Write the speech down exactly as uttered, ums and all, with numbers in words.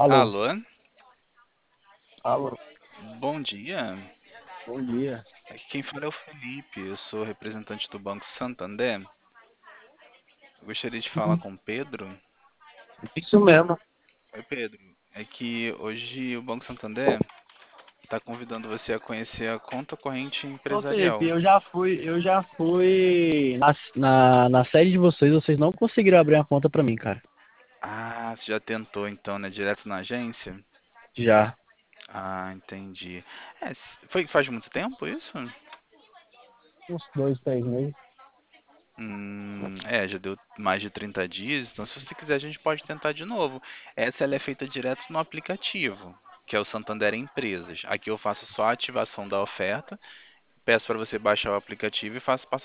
Alô, Alô, alô, bom dia. bom dia. Aqui quem fala é o Felipe, eu sou representante do Banco Santander. Eu gostaria de falar Hum, com o Pedro. Isso mesmo. Oi, Pedro. É que hoje o Banco Santander está convidando você a conhecer a conta corrente Ô Felipe, empresarial. eu já fui, eu já fui na, na, na sede de vocês, vocês não conseguiram abrir uma conta pra mim, cara. Ah, você já tentou então, né? Direto na agência? Já, Ah, entendi. É, s- foi faz muito tempo isso? uns dois, três meses. Hum, é, já deu mais de trinta dias, então se você quiser a gente pode tentar de novo. Essa ela é feita direto no aplicativo, que é o Santander Empresas. Aqui eu faço só a ativação da oferta, peço para você baixar o aplicativo e faço passo